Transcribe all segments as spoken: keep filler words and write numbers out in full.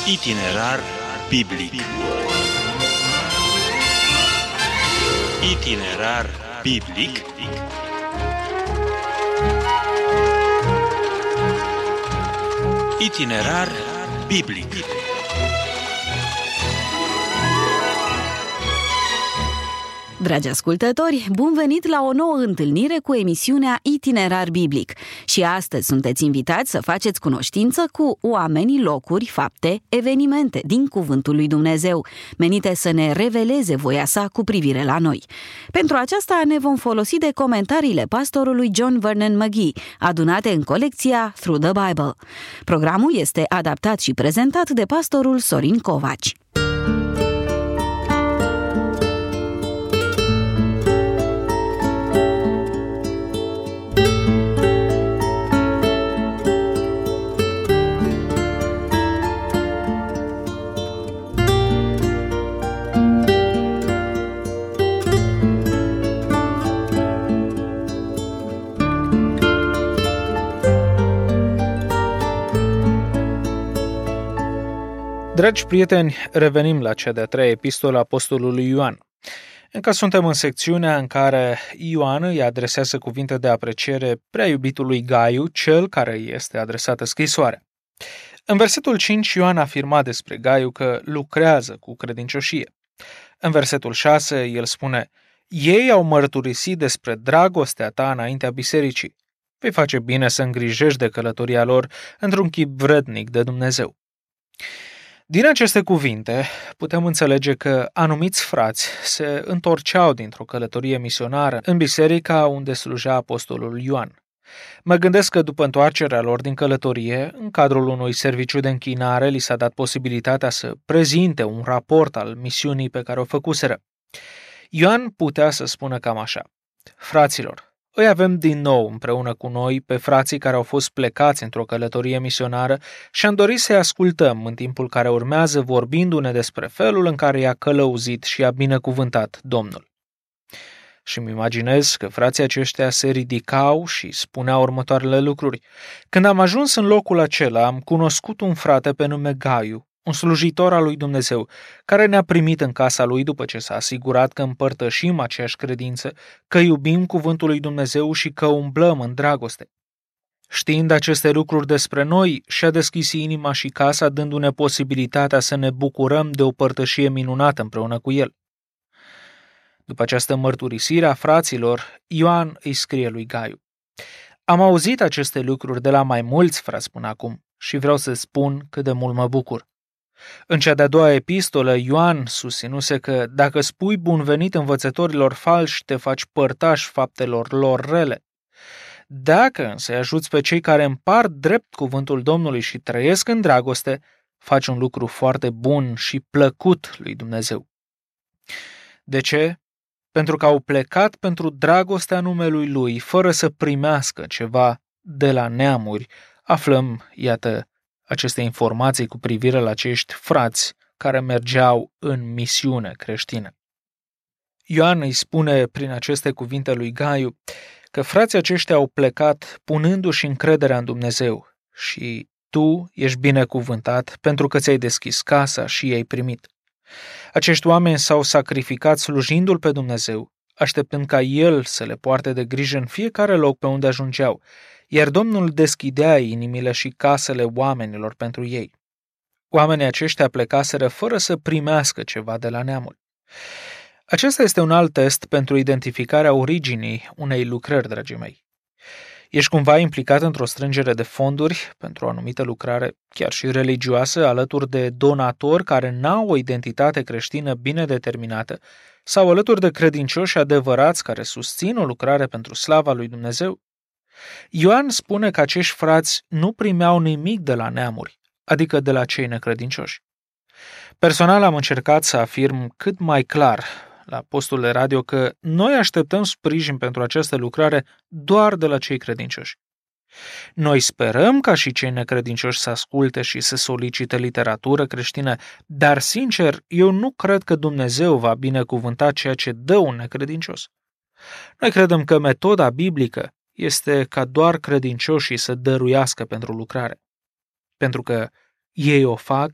Itinerar biblic. Itinerar biblic. Itinerar biblic. Dragi ascultători, bun venit la o nouă întâlnire cu emisiunea Itinerar Biblic. Și astăzi sunteți invitați să faceți cunoștință cu oameni, locuri, fapte, evenimente din Cuvântul lui Dumnezeu, menite să ne reveleze voia sa cu privire la noi. Pentru aceasta ne vom folosi de comentariile pastorului John Vernon McGee, adunate în colecția Through the Bible. Programul este adaptat și prezentat de pastorul Sorin Covaci. Dragi prieteni, revenim la cea de-a treia epistolă a apostolului Ioan. Încă suntem în secțiunea în care Ioan îi adresează cuvinte de apreciere prea iubitului Gaiu, cel care îi este adresată scrisoarea. În versetul cinci, Ioan afirma despre Gaiu că lucrează cu credincioșie. În versetul șase, el spune: ei au mărturisit despre dragostea ta înaintea bisericii. Vei face bine să îngrijești de călătoria lor într-un chip vrednic de Dumnezeu. Din aceste cuvinte putem înțelege că anumiți frați se întorceau dintr-o călătorie misionară în biserica unde slujea apostolul Ioan. Mă gândesc că după întoarcerea lor din călătorie, în cadrul unui serviciu de închinare, li s-a dat posibilitatea să prezinte un raport al misiunii pe care o făcuseră. Ioan putea să spună cam așa: fraților, îi avem din nou împreună cu noi pe frații care au fost plecați într-o călătorie misionară și am dorit să-i ascultăm în timpul care urmează, vorbindu-ne despre felul în care i-a călăuzit și i-a binecuvântat Domnul. Și îmi imaginez că frații aceștia se ridicau și spuneau următoarele lucruri: când am ajuns în locul acela, am cunoscut un frate pe nume Gaiu, un slujitor al lui Dumnezeu, care ne-a primit în casa lui după ce s-a asigurat că împărtășim aceeași credință, că iubim cuvântul lui Dumnezeu și că umblăm în dragoste. Știind aceste lucruri despre noi, și-a deschis inima și casa, dându-ne posibilitatea să ne bucurăm de o părtășie minunată împreună cu el. După această mărturisire a fraților, Ioan îi scrie lui Gaiu: am auzit aceste lucruri de la mai mulți frați până acum și vreau să spun cât de mult mă bucur. În cea de-a doua epistolă, Ioan susținuse că dacă spui bun venit învățătorilor falși, te faci părtaș faptelor lor rele. Dacă însă îi ajuți pe cei care împart drept cuvântul Domnului și trăiesc în dragoste, faci un lucru foarte bun și plăcut lui Dumnezeu. De ce? Pentru că au plecat pentru dragostea numelui Lui, fără să primească ceva de la neamuri. Aflăm, iată, aceste informații cu privire la acești frați care mergeau în misiune creștină. Ioan îi spune prin aceste cuvinte lui Gaiu că frații aceștia au plecat punându-și încrederea în Dumnezeu și tu ești binecuvântat pentru că ți-ai deschis casa și i-ai primit. Acești oameni s-au sacrificat slujindu-L pe Dumnezeu, așteptând ca El să le poarte de grijă în fiecare loc pe unde ajungeau, iar Domnul deschidea inimile și casele oamenilor pentru ei. Oamenii aceștia plecaseră fără să primească ceva de la neamul. Acesta este un alt test pentru identificarea originii unei lucrări, dragii mei. Ești cumva implicat într-o strângere de fonduri pentru o anumită lucrare, chiar și religioasă, alături de donatori care n-au o identitate creștină bine determinată, sau alături de credincioși adevărați care susțin o lucrare pentru slava lui Dumnezeu? Ioan spune că acești frați nu primeau nimic de la neamuri, adică de la cei necredincioși. Personal am încercat să afirm cât mai clar la postul de radio că noi așteptăm sprijin pentru această lucrare doar de la cei credincioși. Noi sperăm ca și cei necredincioși să asculte și să solicite literatură creștină, dar, sincer, eu nu cred că Dumnezeu va binecuvânta ceea ce dă un necredincios. Noi credem că metoda biblică este ca doar credincioșii să dăruiască pentru lucrare, pentru că ei o fac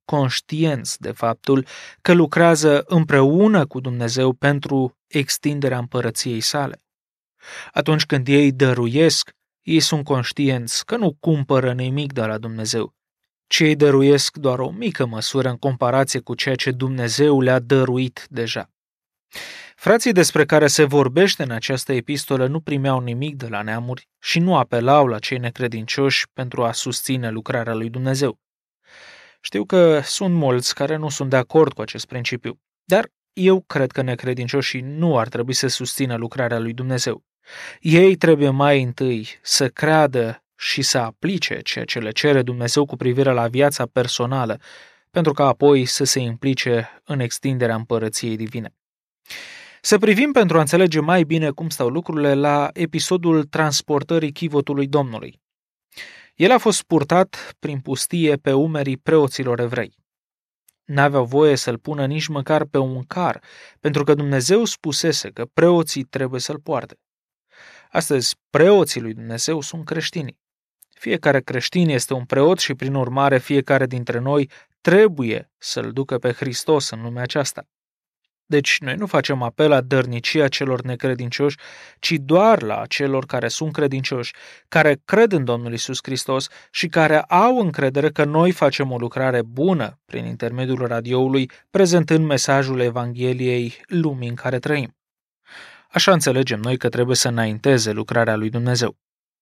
conștienți de faptul că lucrează împreună cu Dumnezeu pentru extinderea împărăției sale. Atunci când ei dăruiesc, ei sunt conștienți că nu cumpără nimic de la Dumnezeu, ci ei dăruiesc doar o mică măsură în comparație cu ceea ce Dumnezeu le-a dăruit deja. Frații despre care se vorbește în această epistolă nu primeau nimic de la neamuri și nu apelau la cei necredincioși pentru a susține lucrarea lui Dumnezeu. Știu că sunt mulți care nu sunt de acord cu acest principiu, dar eu cred că necredincioșii nu ar trebui să susțină lucrarea lui Dumnezeu. Ei trebuie mai întâi să creadă și să aplice ceea ce le cere Dumnezeu cu privire la viața personală, pentru ca apoi să se implice în extinderea împărăției divine. Să privim pentru a înțelege mai bine cum stau lucrurile la episodul transportării chivotului Domnului. El a fost purtat prin pustie pe umerii preoților evrei. N-aveau voie să-l pună nici măcar pe un car, pentru că Dumnezeu spusese că preoții trebuie să-l poarte. Astăzi, preoții lui Dumnezeu sunt creștini. Fiecare creștin este un preot și, prin urmare, fiecare dintre noi trebuie să-L ducă pe Hristos în lumea aceasta. Deci, noi nu facem apel la dărnicia celor necredincioși, ci doar la celor care sunt credincioși, care cred în Domnul Iisus Hristos și care au încredere că noi facem o lucrare bună prin intermediul radioului, prezentând mesajul Evangheliei lumii în care trăim. Așa înțelegem noi că trebuie să înainteze lucrarea lui Dumnezeu.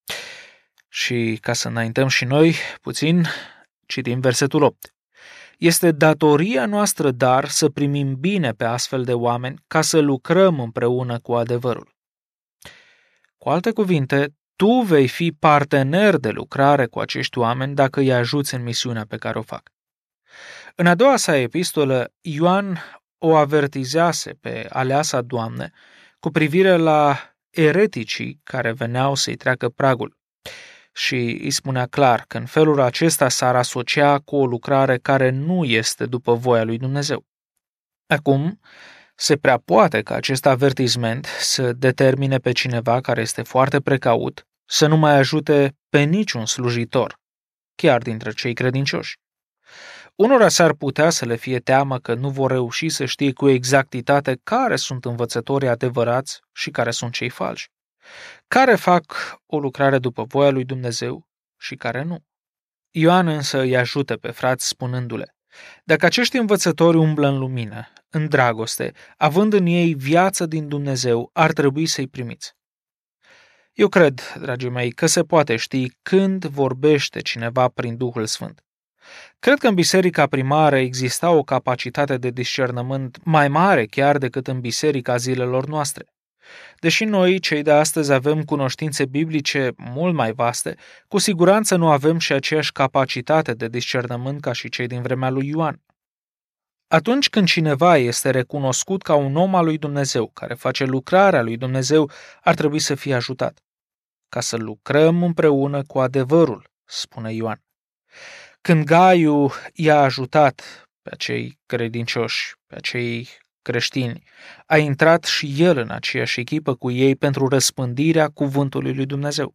Și ca să înaintăm și noi puțin, citim versetul opt. Este datoria noastră, dar, să primim bine pe astfel de oameni ca să lucrăm împreună cu adevărul. Cu alte cuvinte, tu vei fi partener de lucrare cu acești oameni dacă îi ajuți în misiunea pe care o fac. În a doua sa epistolă, Ioan o avertizase pe aleasa Doamne cu privire la ereticii care veneau să-i treacă pragul. Și îi spunea clar că în felul acesta s-ar asocia cu o lucrare care nu este după voia lui Dumnezeu. Acum, se prea poate ca acest avertisment să determine pe cineva care este foarte precaut să nu mai ajute pe niciun slujitor, chiar dintre cei credincioși. Unora s-ar putea să le fie teamă că nu vor reuși să știe cu exactitate care sunt învățătorii adevărați și care sunt cei falși, care fac o lucrare după voia lui Dumnezeu și care nu. Ioan însă îi ajută pe frați spunându-le: dacă acești învățători umblă în lumină, în dragoste, având în ei viață din Dumnezeu, ar trebui să-i primiți. Eu cred, dragii mei, că se poate ști când vorbește cineva prin Duhul Sfânt. Cred că în biserica primară exista o capacitate de discernământ mai mare chiar decât în biserica zilelor noastre. Deși noi, cei de astăzi, avem cunoștințe biblice mult mai vaste, cu siguranță nu avem și aceeași capacitate de discernământ ca și cei din vremea lui Ioan. Atunci când cineva este recunoscut ca un om al lui Dumnezeu, care face lucrarea lui Dumnezeu, ar trebui să fie ajutat. Ca să lucrăm împreună cu adevărul, spune Ioan. Când Gaiu i-a ajutat pe acei credincioși, pe acei creștini, a intrat și el în aceeași echipă cu ei pentru răspândirea cuvântului lui Dumnezeu.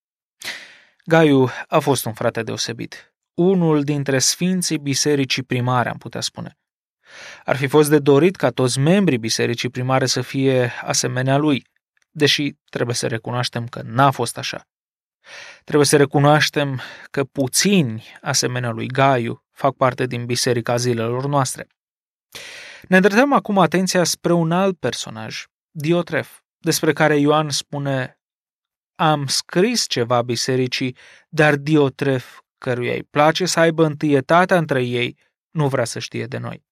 Gaiu a fost un frate deosebit, unul dintre sfinții bisericii primare, am putea spune. Ar fi fost de dorit ca toți membrii bisericii primare să fie asemenea lui, deși trebuie să recunoaștem că n-a fost așa. Trebuie să recunoaștem că puțini asemenea lui Gaiu fac parte din biserica zilelor noastre. Ne îndreptăm acum atenția spre un alt personaj, Diotref, despre care Ioan spune: am scris ceva bisericii, dar Diotref, căruia îi place să aibă întâietatea între ei, nu vrea să știe de noi.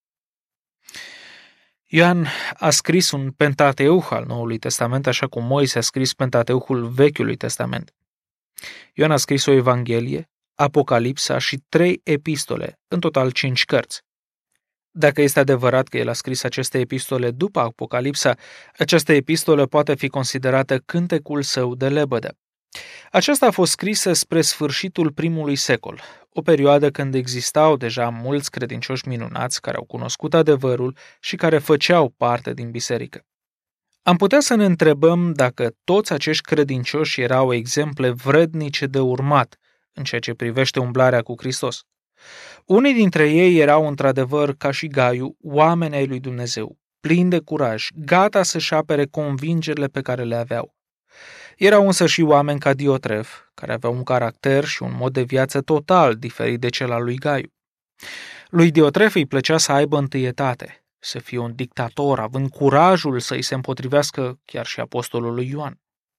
Ioan a scris un Pentateuch al Noului Testament, așa cum Moise a scris Pentateuchul Vechiului Testament. Ioan a scris o Evanghelie, Apocalipsa și trei epistole, în total cinci cărți. Dacă este adevărat că el a scris aceste epistole după Apocalipsa, această epistolă poate fi considerată cântecul său de lebădă. Aceasta a fost scrisă spre sfârșitul primului secol, o perioadă când existau deja mulți credincioși minunați care au cunoscut adevărul și care făceau parte din biserică. Am putea să ne întrebăm dacă toți acești credincioși erau exemple vrednice de urmat în ceea ce privește umblarea cu Hristos. Unii dintre ei erau într-adevăr, ca și Gaiu, oameni ai lui Dumnezeu, plini de curaj, gata să-și apere convingerile pe care le aveau. Erau însă și oameni ca Diotref, care aveau un caracter și un mod de viață total diferit de cel al lui Gaiu. Lui Diotref îi plăcea să aibă întâietate, să fie un dictator, având curajul să îi se împotrivească chiar și apostolului Ioan.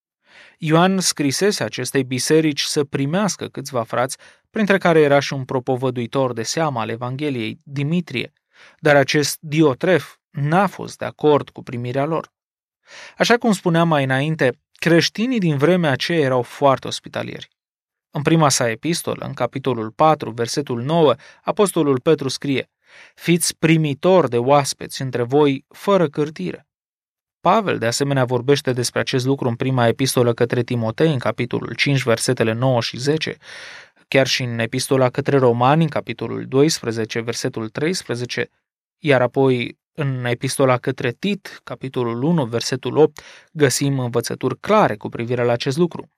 Ioan scrisese acestei biserici să primească câțiva frați, printre care era și un propovăduitor de seamă al Evangheliei, Dimitrie, dar acest Diotref n-a fost de acord cu primirea lor. Așa cum spuneam mai înainte, creștinii din vremea aceea erau foarte ospitalieri. În prima sa epistolă, în capitolul patru, versetul nouă, apostolul Petru scrie: fiți primitori de oaspeți între voi fără cârtire. Pavel, de asemenea, vorbește despre acest lucru în prima epistolă către Timotei, în capitolul cinci, versetele nouă și zece, chiar și în epistola către Romani, în capitolul doisprezece, versetul treisprezece, iar apoi în epistola către Tit, capitolul unu, versetul opt, găsim învățături clare cu privire la acest lucru.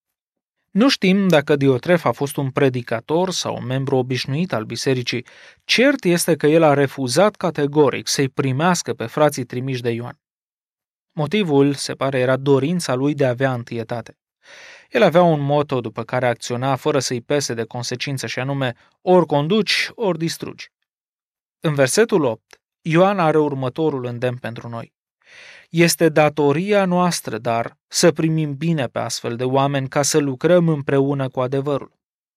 Nu știm dacă Diotref a fost un predicator sau un membru obișnuit al bisericii, cert este că el a refuzat categoric să-i primească pe frații trimiși de Ioan. Motivul, se pare, era dorința lui de a avea întâietate. El avea un motto după care acționa fără să-i pese de consecințe, și anume, ori conduci, ori distrugi. În versetul opt, Ioan are următorul îndemn pentru noi. Este datoria noastră, dar, să primim bine pe astfel de oameni ca să lucrăm împreună cu adevărul.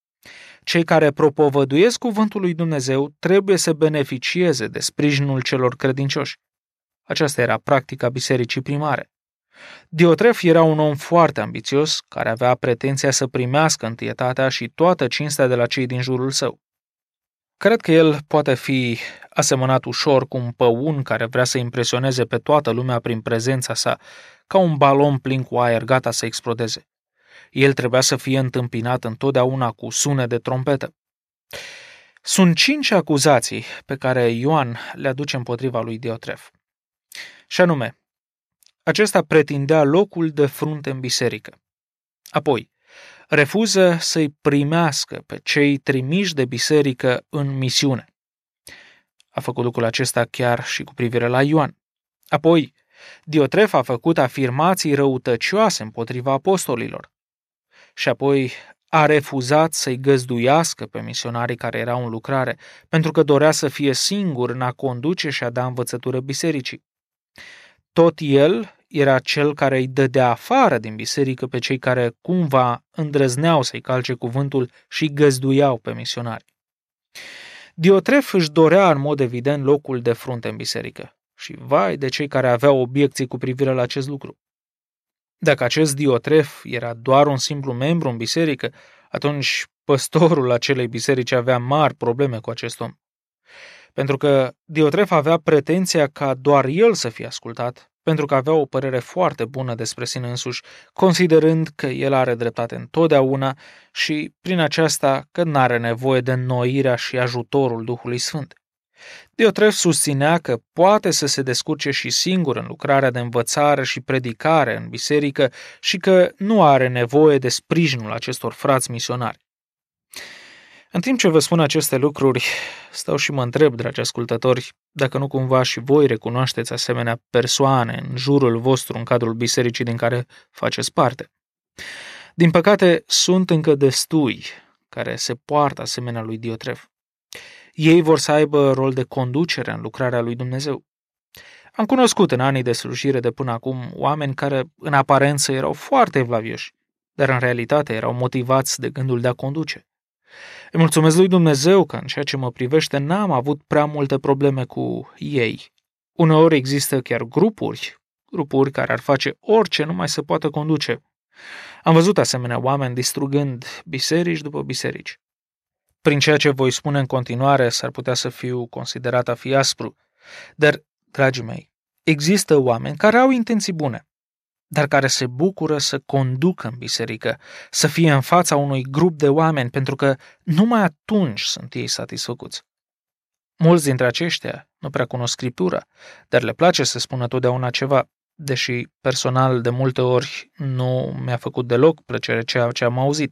Cei care propovăduiesc cuvântul lui Dumnezeu trebuie să beneficieze de sprijinul celor credincioși. Aceasta era practica bisericii primare. Diotref era un om foarte ambițios, care avea pretenția să primească întâietatea și toată cinstea de la cei din jurul său. Cred că el poate fi asemănat ușor cu un păun care vrea să impresioneze pe toată lumea prin prezența sa, ca un balon plin cu aer gata să explodeze. El trebuia să fie întâmpinat întotdeauna cu sunet de trompetă. Sunt cinci acuzații pe care Ioan le aduce împotriva lui Diotref. Și anume, acesta pretindea locul de frunte în biserică. Apoi, refuză să-i primească pe cei trimiși de biserică în misiune. A făcut lucrul acesta chiar și cu privire la Ioan. Apoi, Diotref a făcut afirmații răutăcioase împotriva apostolilor. Și apoi a refuzat să-i găzduiască pe misionarii care erau în lucrare, pentru că dorea să fie singur în a conduce și a da învățătură bisericii. Tot el era cel care îi dădea afară din biserică pe cei care cumva îndrăzneau să-i calce cuvântul și găzduiau pe misionari. Diotref își dorea în mod evident locul de frunte în biserică și vai de cei care aveau obiecții cu privire la acest lucru. Dacă acest Diotref era doar un simplu membru în biserică, atunci păstorul acelei biserici avea mari probleme cu acest om. Pentru că Diotref avea pretenția ca doar el să fie ascultat, pentru că avea o părere foarte bună despre sine însuși, considerând că el are dreptate întotdeauna și, prin aceasta, că n-are nevoie de înnoirea și ajutorul Duhului Sfânt. Diotref susținea că poate să se descurce și singur în lucrarea de învățare și predicare în biserică și că nu are nevoie de sprijinul acestor frați misionari. În timp ce vă spun aceste lucruri, stau și mă întreb, dragi ascultători, dacă nu cumva și voi recunoașteți asemenea persoane în jurul vostru în cadrul bisericii din care faceți parte. Din păcate, sunt încă destui care se poartă asemenea lui Diotref. Ei vor să aibă rol de conducere în lucrarea lui Dumnezeu. Am cunoscut în anii de slujire de până acum oameni care în aparență erau foarte evlavioși, dar în realitate erau motivați de gândul de a conduce. Îi mulțumesc lui Dumnezeu că în ceea ce mă privește n-am avut prea multe probleme cu ei. Uneori există chiar grupuri, grupuri care ar face orice numai să poată conduce. Am văzut asemenea oameni distrugând biserici după biserici. Prin ceea ce voi spune în continuare, s-ar putea să fiu considerat a fi aspru, dar, dragii mei, există oameni care au intenții bune, dar care se bucură să conducă în biserică, să fie în fața unui grup de oameni, pentru că numai atunci sunt ei satisfăcuți. Mulți dintre aceștia nu prea cunosc Scriptura, dar le place să spună totdeauna ceva, deși personal de multe ori nu mi-a făcut deloc plăcere ceea ce am auzit.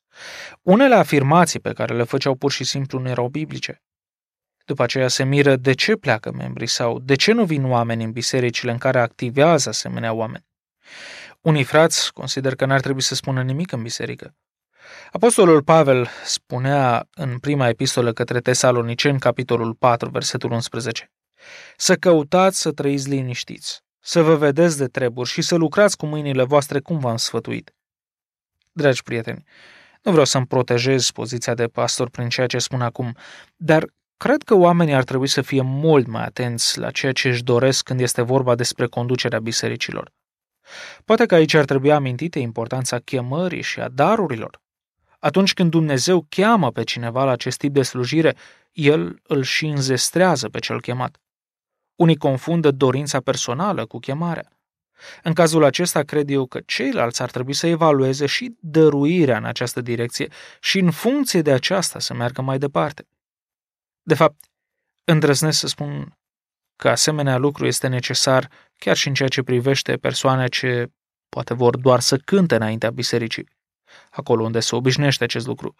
Unele afirmații pe care le făceau pur și simplu nu erau biblice. După aceea se miră de ce pleacă membrii sau de ce nu vin oameni în bisericile în care activează asemenea oameni. Unii frați consider că n-ar trebui să spună nimic în biserică. Apostolul Pavel spunea în prima epistolă către Tesaloniceni, capitolul patru, versetul unsprezece: să căutați să trăiți liniștiți, să vă vedeți de treburi și să lucrați cu mâinile voastre cum v-am sfătuit. Dragi prieteni, nu vreau să-mi protejez poziția de pastor prin ceea ce spun acum, dar cred că oamenii ar trebui să fie mult mai atenți la ceea ce își doresc când este vorba despre conducerea bisericilor. Poate că aici ar trebui amintită importanța chemării și a darurilor. Atunci când Dumnezeu cheamă pe cineva la acest tip de slujire, El îl și înzestrează pe cel chemat. Unii confundă dorința personală cu chemarea. În cazul acesta, cred eu că ceilalți ar trebui să evalueze și dăruirea în această direcție și în funcție de aceasta să meargă mai departe. De fapt, îndrăznesc să spun că asemenea lucru este necesar chiar și în ceea ce privește persoane ce poate vor doar să cânte înaintea bisericii, acolo unde se obișnuiește acest lucru.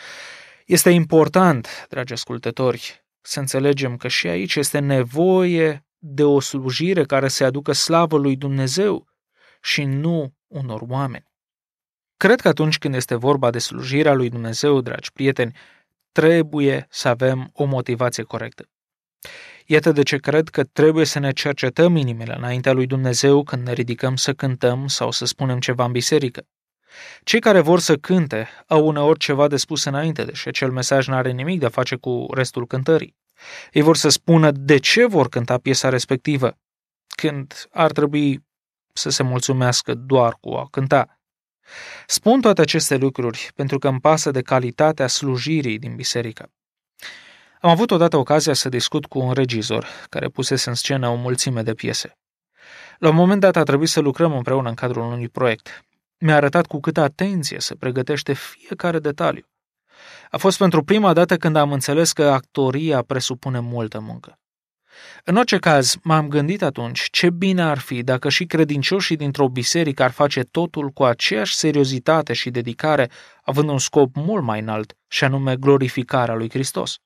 Este important, dragi ascultători, să înțelegem că și aici este nevoie de o slujire care să aducă slavă lui Dumnezeu și nu unor oameni. Cred că atunci când este vorba de slujirea lui Dumnezeu, dragi prieteni, trebuie să avem o motivație corectă. Iată de ce cred că trebuie să ne cercetăm inimile înaintea lui Dumnezeu când ne ridicăm să cântăm sau să spunem ceva în biserică. Cei care vor să cânte au uneori ceva de spus înainte, deși acel mesaj nu are nimic de a face cu restul cântării. Ei vor să spună de ce vor cânta piesa respectivă, când ar trebui să se mulțumească doar cu a cânta. Spun toate aceste lucruri pentru că îmi pasă de calitatea slujirii din biserică. Am avut odată ocazia să discut cu un regizor care pusese în scenă o mulțime de piese. La un moment dat a trebuit să lucrăm împreună în cadrul unui proiect. Mi-a arătat cu câtă atenție se pregătește fiecare detaliu. A fost pentru prima dată când am înțeles că actoria presupune multă muncă. În orice caz, m-am gândit atunci ce bine ar fi dacă și credincioșii dintr-o biserică ar face totul cu aceeași seriozitate și dedicare, având un scop mult mai înalt, și anume glorificarea lui Hristos.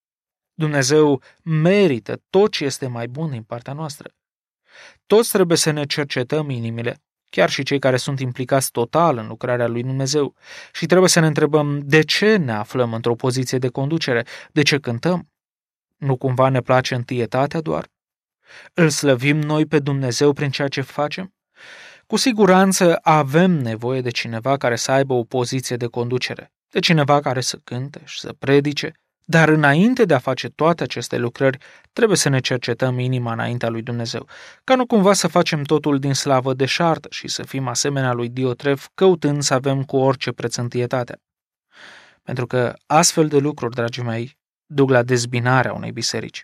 Dumnezeu merită tot ce este mai bun din partea noastră. Toți trebuie să ne cercetăm inimile, chiar și cei care sunt implicați total în lucrarea lui Dumnezeu, și trebuie să ne întrebăm de ce ne aflăm într-o poziție de conducere, de ce cântăm. Nu cumva ne place întâietatea doar? Îl slăvim noi pe Dumnezeu prin ceea ce facem? Cu siguranță avem nevoie de cineva care să aibă o poziție de conducere, de cineva care să cânte și să predice, dar înainte de a face toate aceste lucrări, trebuie să ne cercetăm inima înaintea lui Dumnezeu, ca nu cumva să facem totul din slavă deșartă și să fim asemenea lui Diotref, căutând să avem cu orice preț întâietatea. Pentru că astfel de lucruri, dragii mei, duc la dezbinarea unei biserici.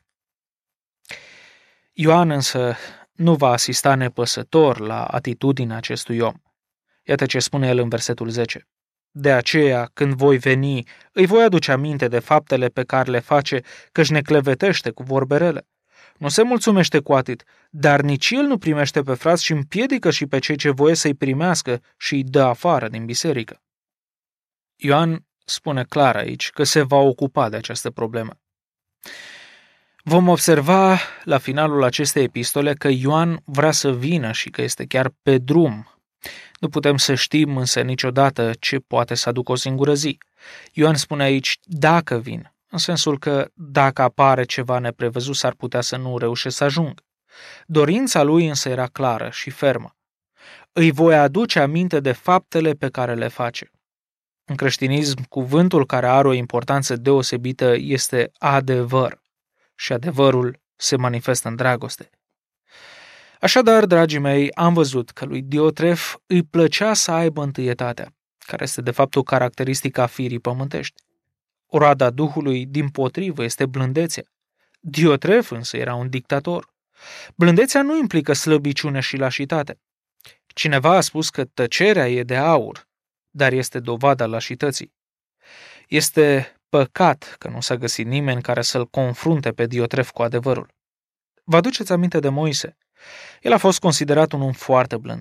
Ioan însă nu va asista nepăsător la atitudinea acestui om. Iată ce spune el în versetul zece. De aceea, când voi veni, îi voi aduce aminte de faptele pe care le face, că-și ne clevetește cu vorbele. Nu se mulțumește cu atât, dar nici el nu primește pe frați și împiedică și pe cei ce voie să-i primească și îi dă afară din biserică. Ioan spune clar aici că se va ocupa de această problemă. Vom observa la finalul acestei epistole că Ioan vrea să vină și că este chiar pe drum. Nu putem să știm însă niciodată ce poate să aducă o singură zi. Ioan spune aici dacă vin, în sensul că dacă apare ceva neprevăzut s-ar putea să nu reușesc să ajung. Dorința lui însă era clară și fermă. Îi voi aduce aminte de faptele pe care le face. În creștinism, cuvântul care are o importanță deosebită este adevăr și adevărul se manifestă în dragoste. Așadar, dragii mei, am văzut că lui Diotref îi plăcea să aibă întâietatea, care este de fapt o caracteristică a firii pământești. O roada Duhului, dimpotrivă, este blândețea. Diotref însă era un dictator. Blândețea nu implică slăbiciune și lașitate. Cineva a spus că tăcerea e de aur, dar este dovada lașității. Este păcat că nu s-a găsit nimeni care să-l confrunte pe Diotref cu adevărul. Vă aduceți aminte de Moise? El a fost considerat un om foarte blând,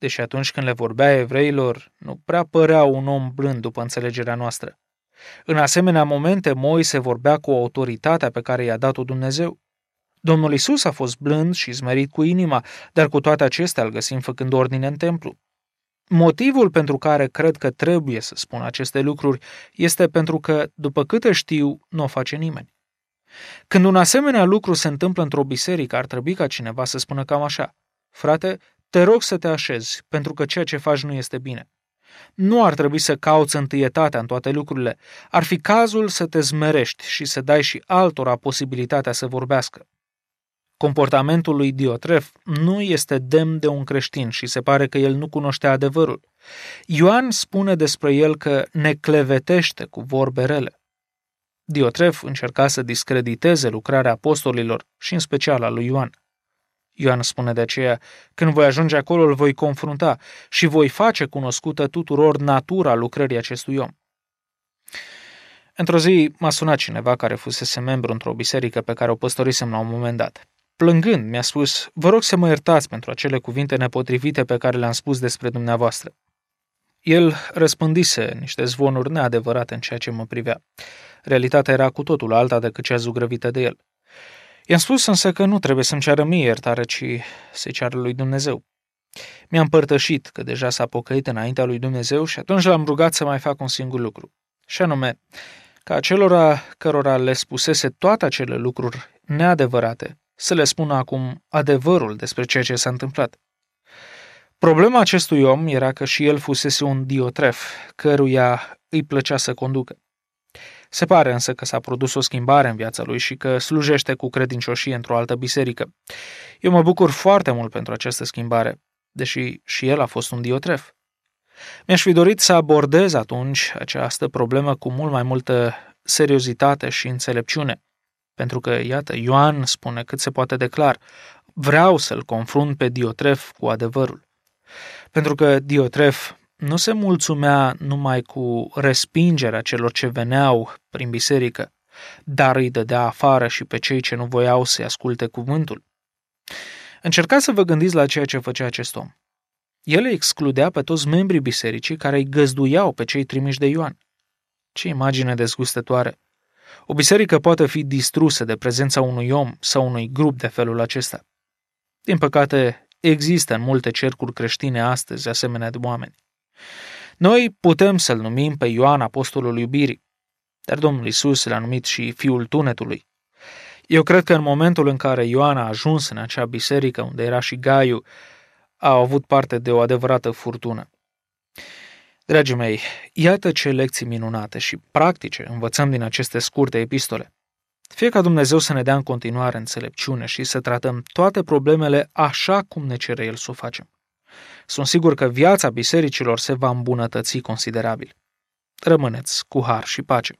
deși atunci când le vorbea evreilor, nu prea părea un om blând după înțelegerea noastră. În asemenea momente, Moise vorbea cu autoritatea pe care i-a dat-o Dumnezeu. Domnul Iisus a fost blând și smerit cu inima, dar cu toate acestea îl găsim făcând ordine în templu. Motivul pentru care cred că trebuie să spun aceste lucruri este pentru că, după câte știu, nu o face nimeni. Când un asemenea lucru se întâmplă într-o biserică, ar trebui ca cineva să spună cam așa: frate, te rog să te așezi, pentru că ceea ce faci nu este bine. Nu ar trebui să cauți întâietatea în toate lucrurile. Ar fi cazul să te zmerești și să dai și altora posibilitatea să vorbească. Comportamentul lui Diotref nu este demn de un creștin și se pare că el nu cunoștea adevărul. Ioan spune despre el că ne clevetește cu vorbe rele. Diotref încerca să discrediteze lucrarea apostolilor și în special a lui Ioan. Ioan spune de aceea: când voi ajunge acolo, îl voi confrunta și voi face cunoscută tuturor natura lucrării acestui om. Într-o zi m-a sunat cineva care fusese membru într-o biserică pe care o păstorisem la un moment dat. Plângând, mi-a spus: vă rog să mă iertați pentru acele cuvinte nepotrivite pe care le-am spus despre dumneavoastră. El răspândise niște zvonuri neadevărate în ceea ce mă privea. Realitatea era cu totul alta decât cea zugrăvită de el. I-am spus însă că nu trebuie să-mi ceară mie iertare, ci să-i ceară lui Dumnezeu. Mi-a împărtășit că deja s-a pocăit înaintea lui Dumnezeu și atunci l-am rugat să mai fac un singur lucru. Și anume, ca acelora cărora le spusese toate acele lucruri neadevărate, să le spună acum adevărul despre ceea ce s-a întâmplat. Problema acestui om era că și el fusese un Diotref, căruia îi plăcea să conducă. Se pare însă că s-a produs o schimbare în viața lui și că slujește cu credincioșie într-o altă biserică. Eu mă bucur foarte mult pentru această schimbare, deși și el a fost un Diotref. Mi-aș fi dorit să abordez atunci această problemă cu mult mai multă seriozitate și înțelepciune, pentru că, iată, Ioan spune cât se poate de clar: vreau să-l confrunt pe Diotref cu adevărul. Pentru că Diotref nu se mulțumea numai cu respingerea celor ce veneau prin biserică, dar îi dădea afară și pe cei ce nu voiau să-i asculte cuvântul. Încercați să vă gândiți la ceea ce făcea acest om. El îi excludea pe toți membrii bisericii care îi găzduiau pe cei trimiși de Ioan. Ce imagine dezgustătoare! O biserică poate fi distrusă de prezența unui om sau unui grup de felul acesta. Din păcate, există în multe cercuri creștine astăzi asemenea de oameni. Noi putem să-l numim pe Ioan apostolul iubirii, dar Domnul Iisus l-a numit și fiul tunetului. Eu cred că în momentul în care Ioan a ajuns în acea biserică unde era și Gaiu, a avut parte de o adevărată furtună. Dragii mei, iată ce lecții minunate și practice învățăm din aceste scurte epistole. Fie ca Dumnezeu să ne dea în continuare înțelepciune și să tratăm toate problemele așa cum ne cere El să o facem. Sunt sigur că viața bisericilor se va îmbunătăți considerabil. Rămâneți cu har și pace.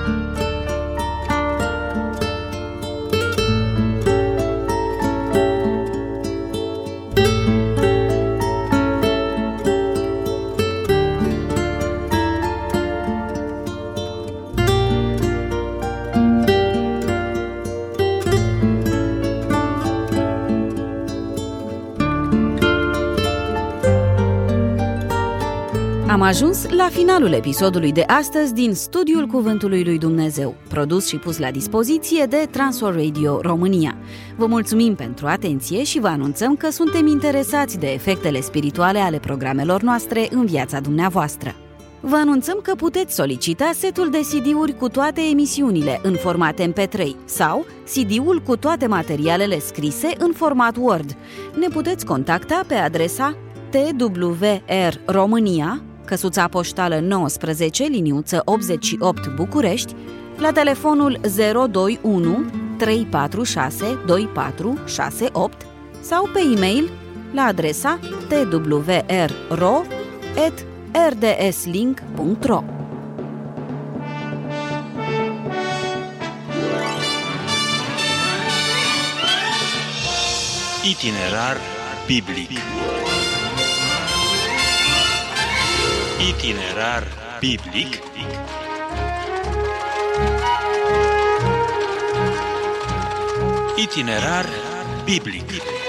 Am ajuns la finalul episodului de astăzi din Studiul Cuvântului lui Dumnezeu, produs și pus la dispoziție de Transworld Radio România. Vă mulțumim pentru atenție și vă anunțăm că suntem interesați de efectele spirituale ale programelor noastre în viața dumneavoastră. Vă anunțăm că puteți solicita setul de C D-uri cu toate emisiunile în format M P trei sau C D-ul cu toate materialele scrise în format Word. Ne puteți contacta pe adresa T W R România, căsuța poștală nouăsprezece, liniuță optzeci și opt București, la telefonul zero doi unu trei patru șase doi patru șase opt sau pe e-mail la adresa t w r ro at r d s link punct ro. Itinerar biblic. Itinerar biblic. Itinerar biblic.